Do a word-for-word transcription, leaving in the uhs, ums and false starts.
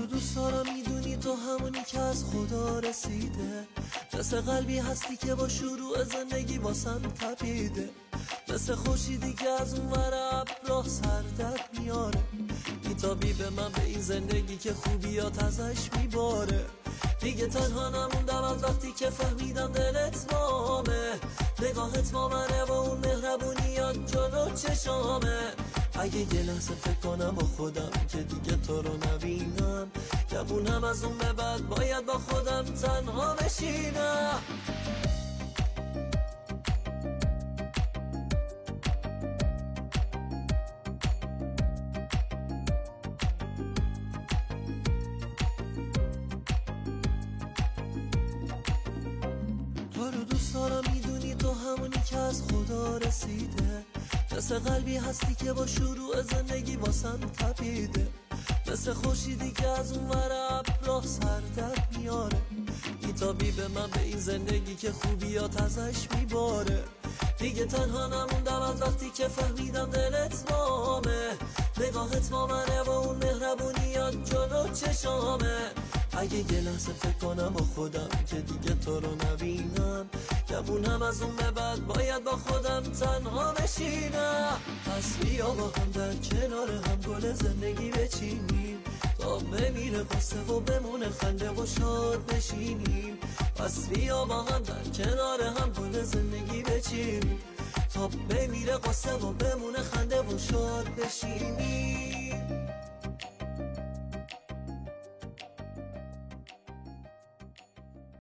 رو دوست دارم میدونی تو همونی که از خدا رسیده، مثل قلبی هستی که با شروع زندگی واسم تپیده، مثل خورشیدی که از اون ور ابرها سردت میاره، بیتابی به من به این زندگی که خوبیات ازش میباره. دیگه تنها نموندم از وقتی که فهمیدم دلت مامه، نگاهت با منه و اون مهربونیات جلو چشامه. اگه یه لحظه فکر کنم با خودم که دیگه تو رو نبینم، گمونم از اون به بعد باید با خودم تنها بشینم. تو رو دوست دارم میدونی تو همونی که از خدا رسیده، مثل قلبی هستی که با شروع زندگی واسم تپیده، مثل خورشیدی که از اون ور ابرها سردت میاره، بیتابی به من به این زندگی که خوبیات ازش میباره. دیگه تنها نموندم از وقتی که فهمیدم دلت مامه، نگاهت با منه و اون مهربونیات جلو چشامه. اگه یه لحظه فکر کنم با خودم که دیگه تو رو نبینم، گمونم از اون به بعد باید با خودم تنها بشینم. پس بیا با هم در کنار هم گل زندگی بچینیم، تا بمیره قصه و بمونه خنده و شاد بشینیم. پس بیا با هم در کنار هم گل زندگی بچینیم، تا بمیره قصه و بمونه خنده و شاد بشینیم.